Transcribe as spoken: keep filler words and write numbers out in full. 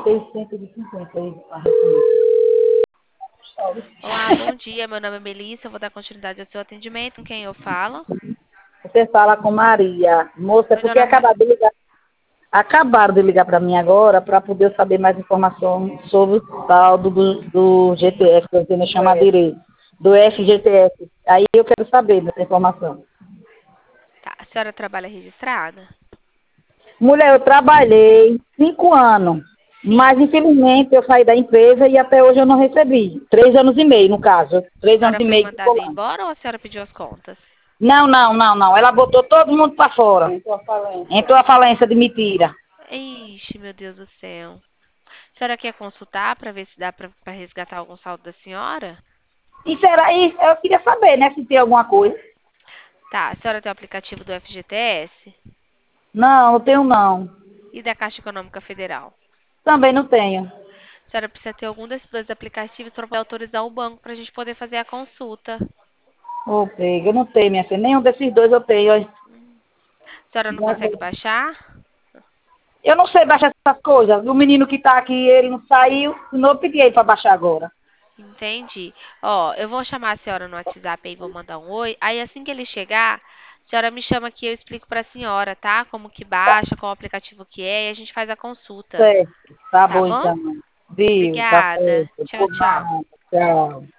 seiscentos e cinquenta aí, a referência. Olá, bom dia. Meu nome é Melissa. Eu vou dar continuidade ao seu atendimento. Com quem eu falo? Você fala com Maria. Moça, é Oi, porque dona Maria. acabaram de ligar, acabaram de ligar para mim agora para poder saber mais informação sobre o tal do, do, do G T F, que eu tenho me chamar direito. Do F G T F. Aí eu quero saber dessa informação. Tá, a senhora trabalha registrada? Mulher, eu trabalhei cinco anos, Sim. mas infelizmente eu saí da empresa e até hoje eu não recebi. Três anos e meio, no caso. A Três anos senhora e foi meio que ficou mandada lá. embora ou a senhora pediu as contas? Não, não, não, não. Ela botou todo mundo para fora. Entrou a falência. Entrou a falência de mentira. Ixi, meu Deus do céu. A senhora quer consultar para ver se dá para resgatar algum saldo da senhora? Isso era isso. Eu queria saber, né, se tem alguma coisa. Tá, a senhora tem o aplicativo do F G T S Não, não tenho não. e da Caixa Econômica Federal. Também não tenho. A senhora precisa ter algum desses dois aplicativos para poder autorizar o banco para a gente poder fazer a consulta. Ô, pega, eu não tenho, minha filha. Nenhum desses dois eu tenho. A senhora não consegue baixar? Eu não sei baixar essas coisas. O menino que tá aqui, ele não saiu. Não pedi ele para baixar agora. Entendi. Ó, eu vou chamar a senhora no WhatsApp aí, vou mandar um oi. Aí assim que ele chegar, a senhora me chama aqui, eu explico pra senhora, tá? Como que baixa, qual aplicativo que é, e a gente faz a consulta. Certo. Tá Tá bom, bom? então. Viu, tá Obrigada. certo. Tchau, Por tchau. nada. Tchau.